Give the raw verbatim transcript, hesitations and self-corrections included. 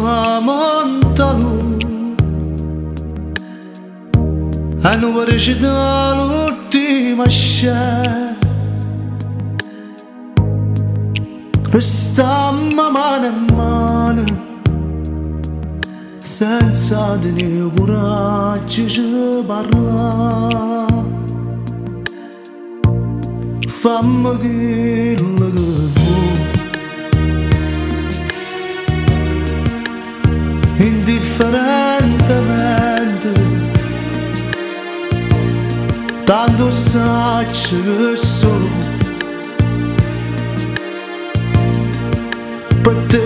tramontano hanno recitato l'ultima scena. Restammo mano a mano senza tenere coraggio di parlare. Fammi quello che vuoi, indifferentemente, tanto sai che sono per te